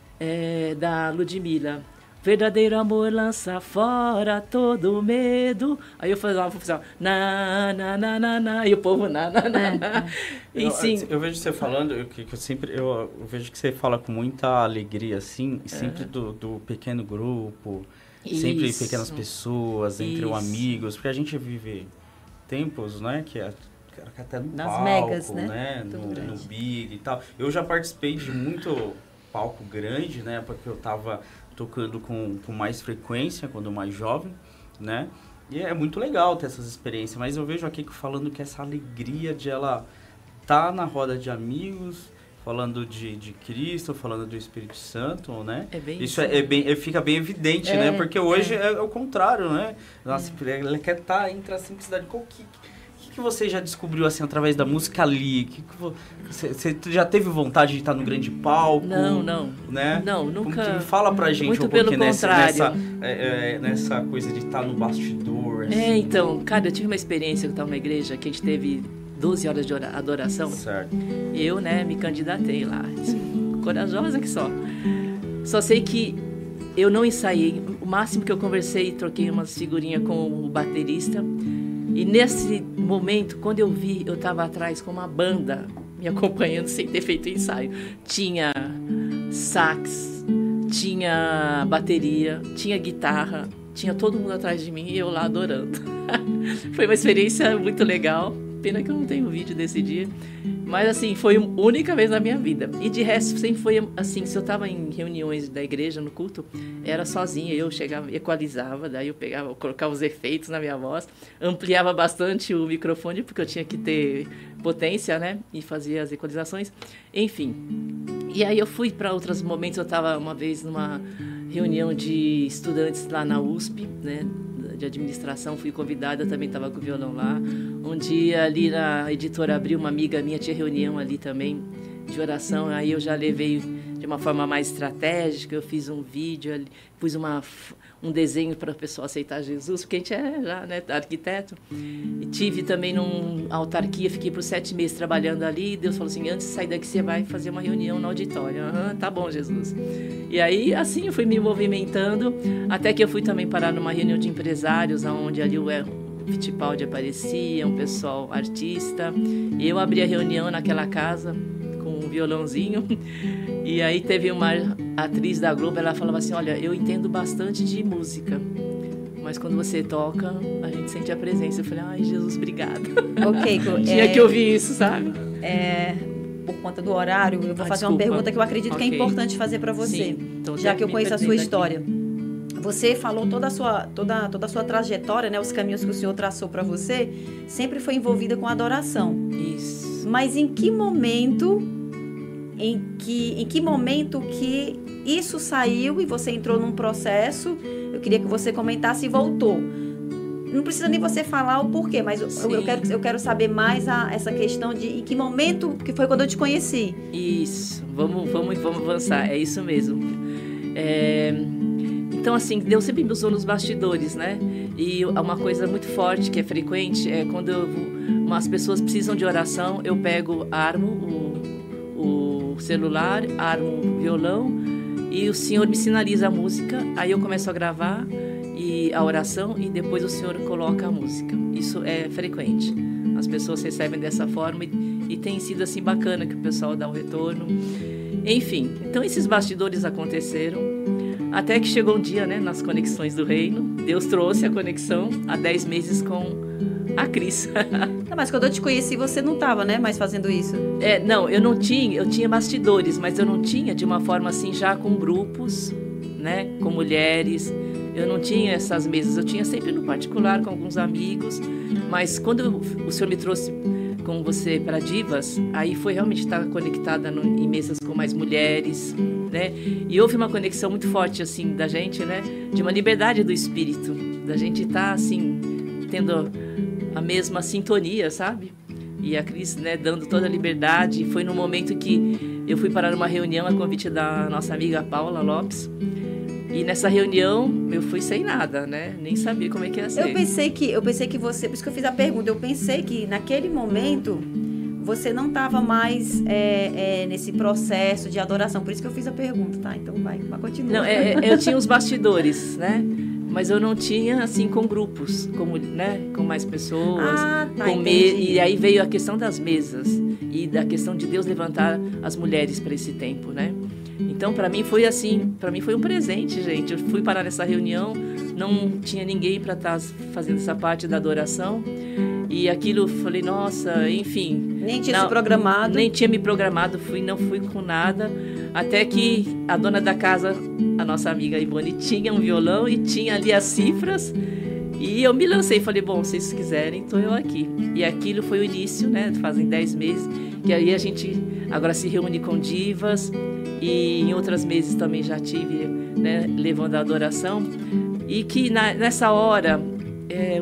É, da Ludmilla. Verdadeiro amor lança fora todo medo. Aí eu falava, falava na, na, na, na, na, e o povo na, na, na, na. E Eu, sim. eu vejo você falando, eu, que, que eu sempre, eu, eu vejo que você fala com muita alegria, assim, e sempre Uhum. do, do pequeno grupo, sempre Isso. pequenas pessoas, entre Isso. amigos, porque a gente vive tempos, né, que é que até no Nas palco, megas, né? né, Tudo no, grande. no Big e tal. Eu já participei de muito palco grande, né, porque eu tava tocando com, com mais frequência quando mais jovem, né? E é muito legal ter essas experiências, mas eu vejo a Keiko falando que essa alegria de ela tá na roda de amigos, falando de, de Cristo, falando do Espírito Santo, né? É bem isso. isso. É, é bem, é, fica bem evidente, É, né? Porque hoje é. é, é o contrário, né? Nossa, ela quer estar entre a simplicidade. Qual que, que, que você já descobriu, assim, através da música ali? Que que vo- você, você já teve vontade de estar no grande palco? Não, não. Né? Não, Como nunca. que- fala pra gente Muito um pelo pouquinho nessa, contrário. nessa, é, é, nessa coisa de estar no bastidor. Assim. É, então, cara, eu tive uma experiência que eu estava numa igreja que a gente teve doze horas de ora- adoração. Certo. Eu, né, me candidatei lá. Corajosa que só. Só sei que eu não ensaiei. O máximo que eu conversei, troquei umas figurinhas com o baterista. E nesse momento, quando eu vi, eu estava atrás com uma banda me acompanhando sem ter feito ensaio. Tinha sax, tinha bateria, tinha guitarra, tinha todo mundo atrás de mim e eu lá adorando. Foi uma experiência muito legal. Pena que eu não tenho vídeo desse dia. Mas, assim, foi a única vez na minha vida. E, de resto, sempre foi, assim, se eu estava em reuniões da igreja, no culto, era sozinha. Eu chegava, equalizava, daí eu pegava, colocava os efeitos na minha voz, ampliava bastante o microfone, porque eu tinha que ter potência, né? E fazia as equalizações. Enfim. E aí eu fui para outros momentos. Eu estava uma vez numa reunião de estudantes lá na U S P, né, de administração, fui convidada, também estava com o violão lá. Um dia ali na Editora Abril, uma amiga minha tinha reunião ali também de oração, aí eu já levei de uma forma mais estratégica, eu fiz um vídeo, pus uma, um desenho para o pessoal aceitar Jesus, porque a gente é já, né, arquiteto. E tive também numa autarquia, fiquei por sete meses trabalhando ali, e Deus falou assim, antes de sair daqui você vai fazer uma reunião no auditório. Ah, tá bom, Jesus. E aí, assim, eu fui me movimentando, até que eu fui também parar numa reunião de empresários, onde ali o Fittipaldi aparecia, um pessoal artista, e eu abri a reunião naquela casa, com um violãozinho, e aí teve uma atriz da Globo, ela falava assim, olha, eu entendo bastante de música, mas quando você toca, a gente sente a presença. Eu falei, ai, Jesus, obrigada. Ok. Tinha é, que ouvir isso, sabe? É, por conta do horário, eu vou ah, fazer desculpa. uma pergunta que eu acredito okay. que é importante fazer para você, Sim, então, já que eu conheço a sua história. Aqui. Você falou toda a sua, toda, toda a sua trajetória, né, os caminhos que o Senhor traçou para você, sempre foi envolvida com adoração. Isso. Mas em que momento... Em que, em que momento que isso saiu e você entrou num processo? Eu queria que você comentasse e voltou. Não precisa nem você falar o porquê, mas eu, eu, quero, eu quero saber mais a, essa questão de em que momento que foi quando eu te conheci. Isso, vamos, vamos, vamos avançar, é isso mesmo. É, então, assim, Deus sempre me usou nos bastidores, né? E uma coisa muito forte que é frequente é quando eu, as pessoas precisam de oração, eu pego, armo o, o celular, armo o violão e o Senhor me sinaliza a música, aí eu começo a gravar e a oração e depois o Senhor coloca a música. Isso é frequente. As pessoas recebem dessa forma e, e tem sido assim bacana que o pessoal dá o retorno. Enfim, então esses bastidores aconteceram até que chegou um dia, né, nas Conexões do Reino. Deus trouxe a conexão há dez meses com a Cris. Não, mas quando eu te conheci, você não estava, né, mais fazendo isso? É, não, eu não tinha, eu tinha bastidores, mas eu não tinha de uma forma assim já com grupos, né, com mulheres. Eu não tinha essas mesas, eu tinha sempre no particular com alguns amigos, mas quando o Senhor me trouxe com você para Divas, aí foi realmente estar conectada no, em mesas com mais mulheres, né? E houve uma conexão muito forte assim da gente, né, de uma liberdade do espírito, da gente estar assim tendo a mesma sintonia, sabe? E a Cris, né, dando toda a liberdade. Foi no momento que eu fui parar numa reunião a convite da nossa amiga Paula Lopes. E nessa reunião eu fui sem nada, né? Nem sabia como é que ia ser. Eu pensei que, eu pensei que você, por isso que eu fiz a pergunta, eu pensei que naquele momento você não estava mais é, é, nesse processo de adoração. Por isso que eu fiz a pergunta, tá? Então vai, vai continuar. Não, é, eu tinha os bastidores, né? Mas eu não tinha, assim, com grupos, como, né, com mais pessoas. Ah, tá, com me... E aí veio a questão das mesas e da questão de Deus levantar as mulheres para esse tempo, né? Então, para mim foi assim, para mim foi um presente, gente. Eu fui parar nessa reunião, não tinha ninguém para estar fazendo essa parte da adoração. E aquilo, falei, nossa, enfim... Nem tinha não, se programado. Nem tinha me programado, fui, não fui com nada. Até que a dona da casa, a nossa amiga Ivone, tinha um violão e tinha ali as cifras. E eu me lancei, falei, bom, se vocês quiserem, estou eu aqui. E aquilo foi o início, né? Fazem dez meses, que aí a gente agora se reúne com divas. E em outras meses também já tive, né, levando a adoração. E que na, nessa hora, é,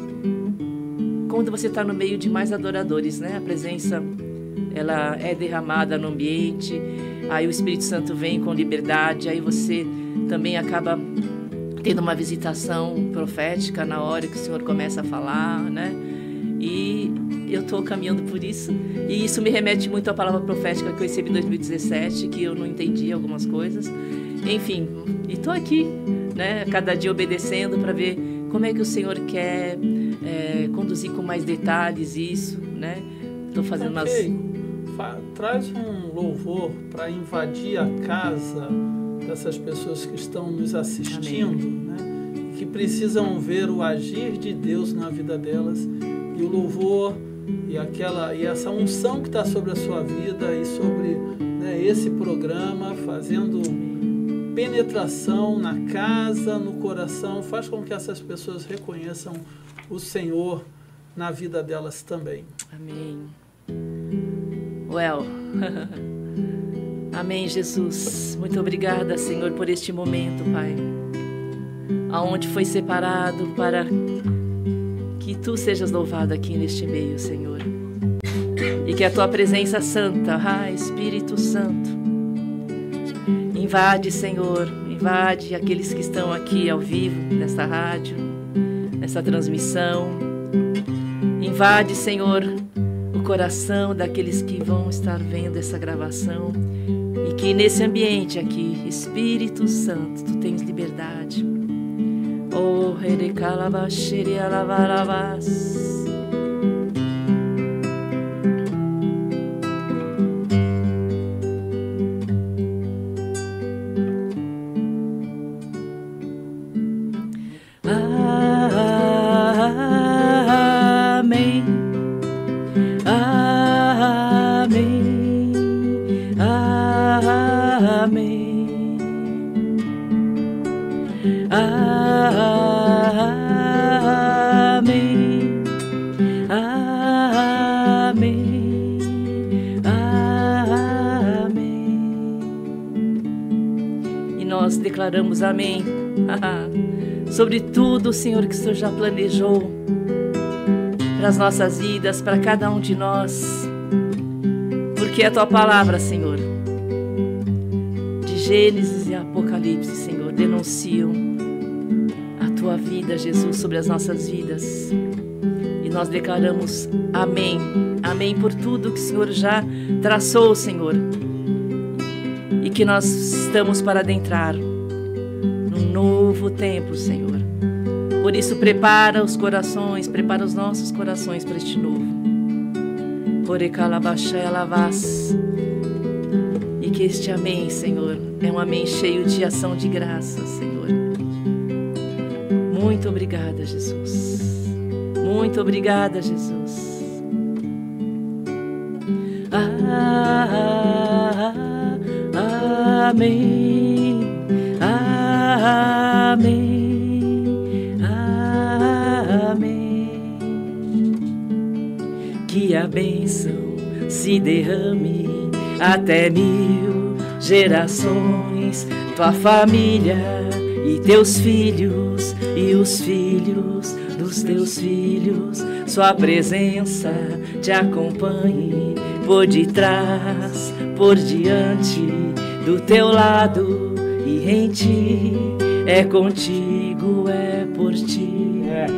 quando você está no meio de mais adoradores, né? A presença, ela é derramada no ambiente. Aí o Espírito Santo vem com liberdade. Aí você também acaba tendo uma visitação profética na hora que o Senhor começa a falar, né? E eu estou caminhando por isso. E isso me remete muito à palavra profética que eu recebi em dois mil e dezessete, que eu não entendi algumas coisas. Enfim, e estou aqui, né? Cada dia obedecendo para ver como é que o Senhor quer é, conduzir com mais detalhes isso, né? Estou fazendo okay. umas... Fa- traz um louvor para invadir a casa dessas pessoas que estão nos assistindo, né? Que precisam ver o agir de Deus na vida delas. E o louvor e, aquela, e essa unção que está sobre a sua vida e sobre, né, esse programa, fazendo penetração na casa, no coração, faz com que essas pessoas reconheçam o Senhor na vida delas também. Amém. Well, Amém, Jesus. Muito obrigada, Senhor, por este momento, Pai, aonde foi separado para que Tu sejas louvado aqui neste meio, Senhor. E que a Tua presença santa, ah, Espírito Santo, invade, Senhor, invade aqueles que estão aqui ao vivo, nesta rádio, nessa transmissão. Invade, Senhor, o coração daqueles que vão estar vendo essa gravação. E que nesse ambiente aqui, Espírito Santo, Tu tens liberdade. Oh, Rerecalabaxere alavarabás. Amém. Amém. Amém. Amém. Amém. Amém. E nós declaramos amém sobre tudo, Senhor, que o Senhor já planejou para as nossas vidas, para cada um de nós, porque a Tua palavra, Senhor, de Gênesis e Apocalipse, Senhor, denunciam a Tua vida, Jesus, sobre as nossas vidas. E nós declaramos amém, amém por tudo que o Senhor já traçou, Senhor, e que nós estamos para adentrar num novo tempo, Senhor. Por isso, prepara os corações, prepara os nossos corações para este novo. E que este amém, Senhor, é um amém cheio de ação de graça, Senhor. Muito obrigada, Jesus. Muito obrigada, Jesus. Amém. Amém. Que a bênção se derrame até mil gerações, tua família e teus filhos e os filhos dos teus filhos. Sua presença te acompanhe por detrás, por diante, do teu lado e em ti. É contigo, é por ti. É.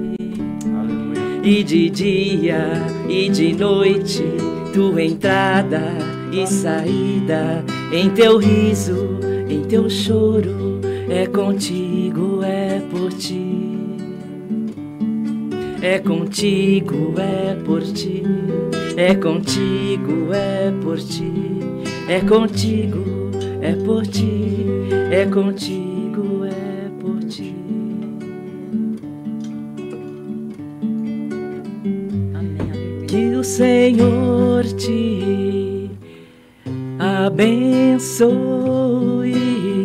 E de dia e de noite, tua entrada e saída, em teu riso, em teu choro, é contigo, é por ti. É contigo, é por ti. É contigo, é por ti. É contigo, é por ti. É contigo, é por ti. Que o Senhor te abençoe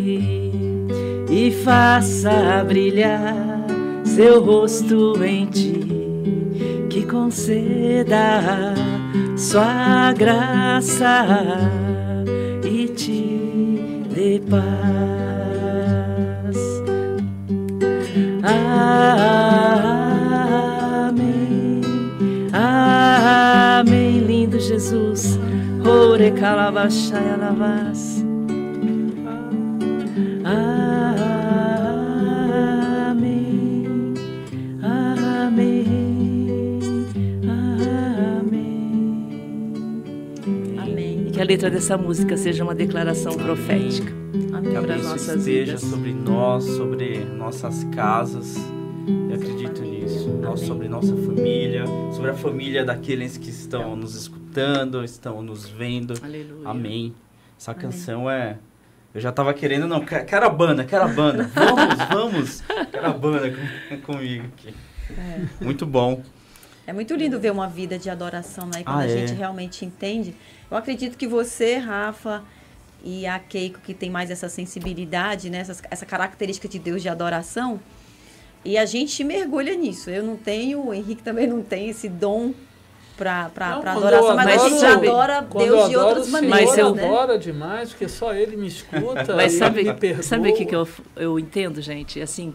e faça brilhar seu rosto em ti, que conceda sua graça e te dê paz. Amém. Amém, lindo Jesus. Ore calabachai alavas. Amém. Amém. Amém. Amém. E que a letra dessa música seja uma declaração profética. Amém. Que a Para bênção nossas esteja vidas. sobre nós, sobre nossas casas. Eu acredito nisso. Nós, sobre nossa família, sobre a família daqueles que estão nos escutando, estão nos vendo. Aleluia. Amém. Essa canção é... Eu já tava querendo, não, que- quero a banda, quero a banda. Vamos, vamos. Quero a banda com- comigo aqui. É. Muito bom. É muito lindo ver uma vida de adoração, né? E quando Ah, a é? gente realmente entende. Eu acredito que você, Rafa, e a Keiko, que tem mais essa sensibilidade, né? Essa, essa característica de Deus de adoração, e a gente mergulha nisso. Eu não tenho, o Henrique também não tem esse dom para Não, para quando adoração, eu mas adoro- a gente sabe, adora Quando Deus eu de adoro outras o maneiras, Mas eu- né? adora demais, porque só ele me escuta Mas e sabe, me perdoa. sabe o que, que eu, eu entendo, gente? Assim,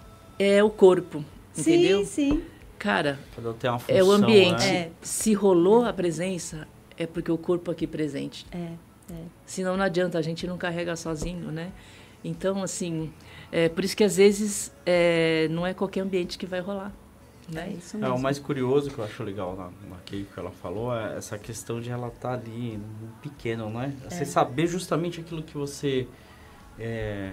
é o corpo, entendeu? Sim, sim. Cara, Cada um tem uma função, é o ambiente. né? É. Se rolou a presença, é porque o corpo aqui presente. É, Senão não adianta, a gente não carrega sozinho, né? Então, assim, é por isso que às vezes é, não é qualquer ambiente que vai rolar, é né? isso É, mesmo. o mais curioso que eu acho legal na, naquilo que ela falou é essa questão de ela estar ali no pequeno, né? Você saber justamente aquilo que você é,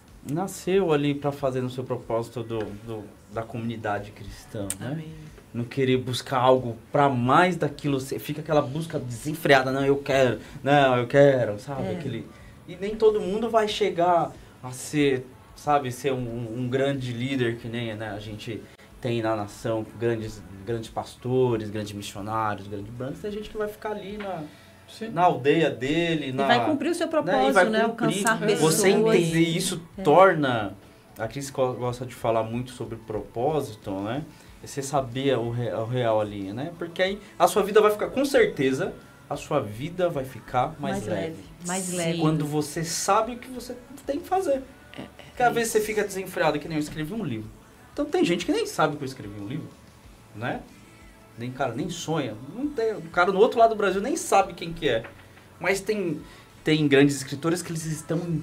nasceu ali para fazer no seu propósito do, do, da comunidade cristã, né? Amém. Não querer buscar algo para mais daquilo, você fica aquela busca desenfreada, não, eu quero, não, eu quero, sabe? É. Aquele... E nem todo mundo vai chegar a ser, sabe, ser um, um grande líder que nem, né, a gente tem na nação, grandes, grandes pastores, grandes missionários, grandes brancos, tem gente que vai ficar ali na, Sim. na aldeia dele, E na... vai cumprir o seu né, e propósito, vai né? cumprir. Alcançar É. pessoas. Você entender isso torna... A Cris go- gosta de falar muito sobre propósito, né? Você saber o, re- o real ali, né? Porque aí a sua vida vai ficar, com certeza, a sua vida vai ficar mais, Mais leve. leve, mais Sim. leve. Quando você sabe o que você tem que fazer. Porque às vezes você fica desenfreado, que nem eu escrevi um livro. Então tem gente que nem sabe que eu escrevi um livro, né? Nem, cara, nem sonha. Não tem, o cara no outro lado do Brasil nem sabe quem que é. Mas tem, tem grandes escritores que eles estão em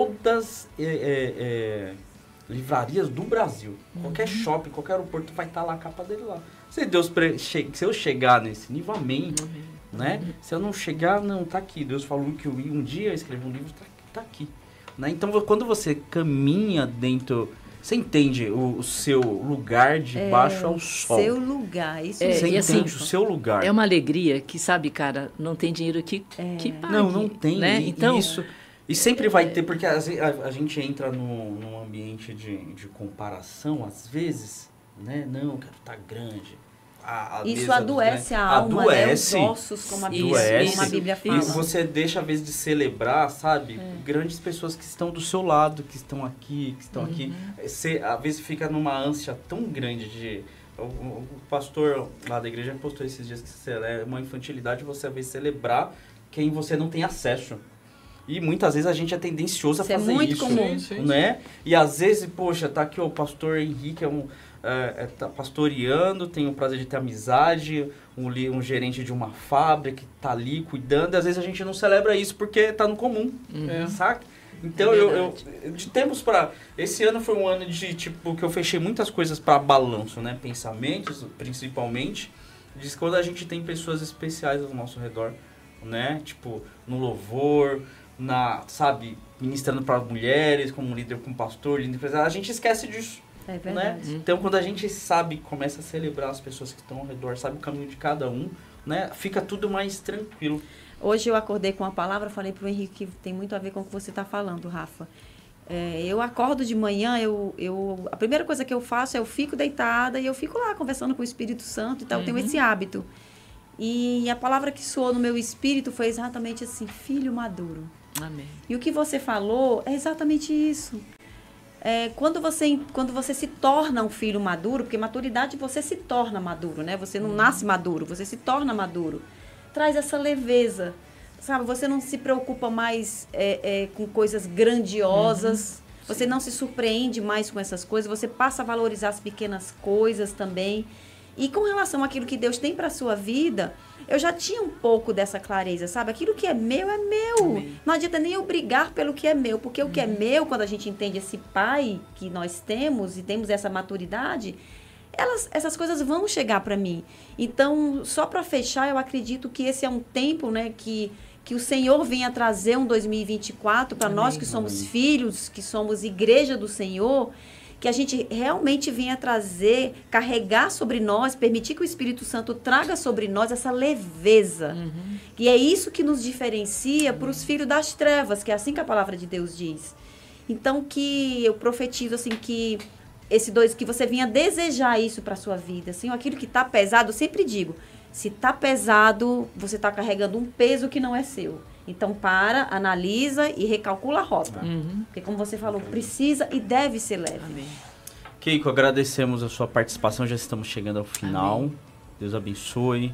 todas é, é, é, livrarias do Brasil. Qualquer shopping, qualquer aeroporto vai estar lá a capa dele lá. Se Deus pre- che- se eu chegar nesse nível, amém, né? Se eu não chegar, não, tá aqui. Deus falou que eu ia um dia escrever um livro, tá, tá aqui. Né? Então, quando você caminha dentro, você entende o, o seu lugar de baixo ao sol. Seu lugar, isso É, Você mesmo. e entende assim, o seu lugar. É uma alegria que, sabe, cara, não tem dinheiro que, que pague. Não, não tem. Né? E, Então, isso, e sempre vai ter, porque a, a, a gente entra num, num ambiente de, de comparação, às vezes, né? Não, eu quero estar grande. A, a Isso mesa dos adoece grandes- a alma, né? Os adoece. ossos, como a Bíblia, Adoece. como a Bíblia E fala. você deixa, às vezes, de celebrar, sabe? Grandes pessoas que estão do seu lado, que estão aqui, que estão aqui. Você, às vezes, fica numa ânsia tão grande de... O, o- o pastor lá da igreja postou esses dias que você é uma infantilidade você, às vezes, celebrar quem você não tem acesso. E muitas vezes a gente é tendencioso a Isso é fazer muito isso. comum. Sim, sim, Né? E às vezes, poxa, tá aqui o pastor Henrique, é um... É, é, tá pastoreando, tem o prazer de ter amizade, um, li- um gerente de uma fábrica que tá ali cuidando, e às vezes a gente não celebra isso porque tá no comum, É. saca? Então, É eu, eu, de tempos pra... Esse ano foi um ano de, tipo, que eu fechei muitas coisas para balanço, né? Pensamentos, principalmente. Diz que quando a gente tem pessoas especiais ao nosso redor, né? Tipo, no louvor, na, sabe, ministrando para mulheres, como líder, como pastor, líder empresário, a gente esquece disso. É Né? verdade. Então, quando a gente sabe, começa a celebrar as pessoas que estão ao redor, sabe o caminho de cada um, né? Fica tudo mais tranquilo. Hoje eu acordei com uma palavra, falei para o Henrique que tem muito a ver com o que você está falando, Rafa. É, eu acordo de manhã, eu, eu, a primeira coisa que eu faço é eu fico deitada e eu fico lá conversando com o Espírito Santo e tal, eu tenho esse hábito. E a palavra que soou no meu espírito foi exatamente assim, filho maduro. amém. E o que você falou é exatamente isso. É, quando, você, quando você se torna um filho maduro, porque maturidade você se torna maduro, né? Você não nasce maduro, você se torna maduro. Traz essa leveza, sabe? Você não se preocupa mais é, é, com coisas grandiosas, você não se surpreende mais com essas coisas, você passa a valorizar as pequenas coisas também. E com relação àquilo que Deus tem para a sua vida, eu já tinha um pouco dessa clareza, sabe? Aquilo que é meu é meu. Amém. Não adianta nem eu brigar pelo que é meu, porque o que é meu, quando a gente entende esse pai que nós temos e temos essa maturidade, elas, essas coisas vão chegar para mim. Então, só para fechar, eu acredito que esse é um tempo, né, que, que o Senhor venha trazer um dois mil e vinte e quatro para nós que somos Amém. filhos, que somos igreja do Senhor, que a gente realmente venha trazer, carregar sobre nós, permitir que o Espírito Santo traga sobre nós essa leveza. E é isso que nos diferencia para os filhos das trevas, que é assim que a palavra de Deus diz. Então, que eu profetizo assim que esse dois, que você venha desejar isso para sua vida, assim, aquilo que está pesado, eu sempre digo, se está pesado, você está carregando um peso que não é seu. Então, para, analisa e recalcula a rota. Uhum. Porque, como você falou, precisa e deve ser leve. Amém. Keiko, agradecemos a sua participação, já estamos chegando ao final. Amém. Deus abençoe.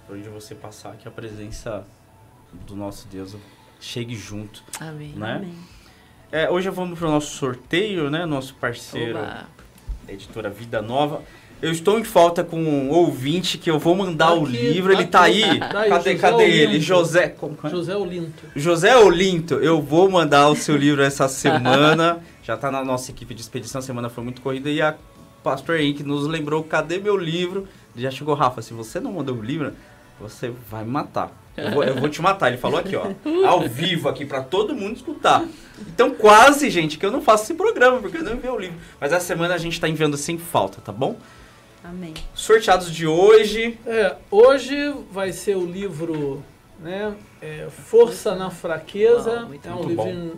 por onde você passar, que a presença do nosso Deus chegue junto. Amém. Né? Amém. É, hoje vamos para o nosso sorteio, né? Nosso parceiro Oba. da editora Vida Nova. Eu estou em falta com um ouvinte que eu vou mandar Tá o aqui, livro. tá Ele tá aqui. aí. Tá aí, Cadê, José cadê ele? Olinto. José. Como é? José Olinto. José Olinto, eu vou mandar o seu livro essa semana. Já tá na nossa equipe de expedição. A semana foi muito corrida. E a Pastor Henrique nos lembrou: cadê meu livro? Ele já chegou, Rafa. Se você não mandou o livro, você vai me matar. Eu vou, eu vou te matar. Ele falou aqui, ó. Ao vivo aqui, pra todo mundo escutar. Então, quase, gente, que eu não faço esse programa, porque eu não enviei o livro. Mas essa semana a gente tá enviando sem falta, tá bom? Amém. Sorteados de hoje. É, hoje vai ser o livro, né, é, Força na Fraqueza. Uau, muito é um muito livro bom. em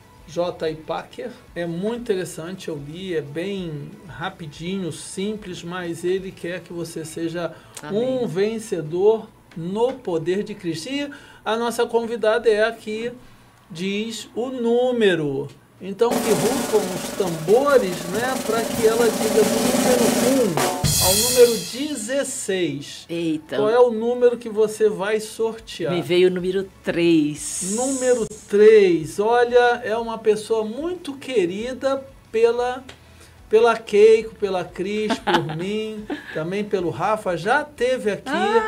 J I. Packer. É muito interessante, eu li, é bem rapidinho, simples, mas ele quer que você seja Amém. um vencedor no poder de Cristo. E a nossa convidada é aqui, diz o número. Então que rufam os tambores, né, para que ela diga do número um ao número dezesseis. Eita. Qual é o número que você vai sortear? Me veio o número três. Número três. Olha, é uma pessoa muito querida pela, pela Keiko, pela Cris, por mim, também pelo Rafa. Já teve aqui.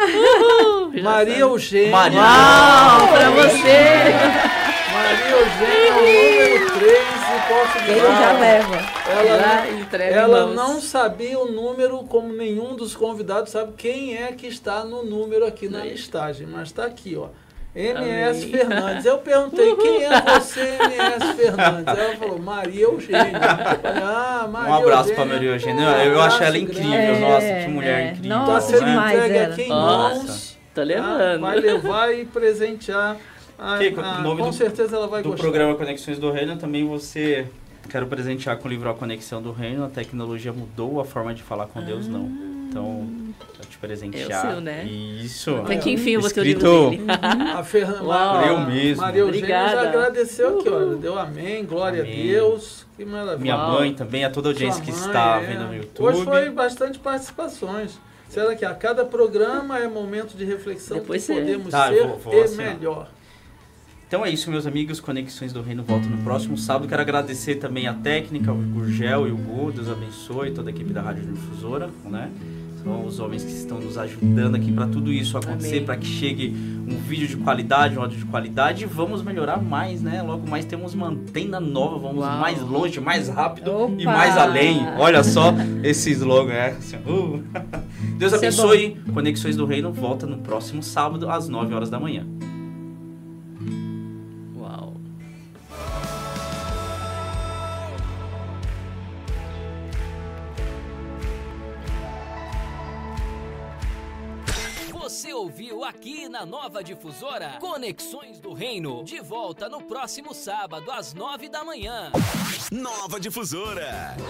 Uhul, já Maria sabe. Eugênia. Maria. Uau, pra você! Maria Eugênia, o número três. E posso Ele já dizer, leva. ela, Já entrega em ela mãos. não sabia o número, como nenhum dos convidados sabe quem é que está no número aqui na Aí. listagem. Mas está aqui, ó. M S Amém. Fernandes. Eu perguntei, quem é você, M S Fernandes? Ela falou, Maria Eugênia. Eu falei, ah, Maria Um abraço Eugênia. pra Maria Eugênia. Um Eu, eu acho ela abraço incrível. grande. Nossa, É, que mulher é. incrível. Está Nossa, sendo né? demais entregue ela. aqui em Nossa. mãos. Tô tá? levando. Vai levar e presentear. A, Keiko, a- em nome com do- certeza ela vai Do gostar. programa Conexões do Reino, também você... Quero presentear com o livro A Conexão do Reino. A tecnologia mudou a forma de falar com Deus, não. Então, vou te presentear. É o seu, né? Isso. Até que enfim eu vou ter o Escrito- livro dele. A Fernanda, Uau. Eu mesmo. Maria Eugênia já Obrigada. agradeceu aqui, olha. Deu amém, glória Amém. a Deus. Que maravilha. Minha Uau. mãe também, a toda a audiência Sua que mãe, está é. vendo no YouTube. Hoje foi bastante participações. Será que a cada programa é momento de reflexão Depois que é. podemos Tá, ser eu vou- vou e assinar. melhor? Então é isso, meus amigos. Conexões do Reino volta no próximo sábado. Quero agradecer também a técnica, o Gurgel e o Gu. Deus abençoe toda a equipe da Rádio Difusora, né? São os homens que estão nos ajudando aqui para tudo isso acontecer, Amém. para que chegue um vídeo de qualidade, um áudio de qualidade. E vamos melhorar mais, né? Logo mais temos uma antena nova, vamos Uau. mais longe, mais rápido e Opa! mais além. Olha só esse slogan, é. assim, uh. Deus Isso é abençoe. Conexões do Reino volta no próximo sábado às nove horas da manhã. Uau. Você ouviu aqui na Nova Difusora Conexões do Reino. De volta no próximo sábado às nove da manhã. Nova Difusora.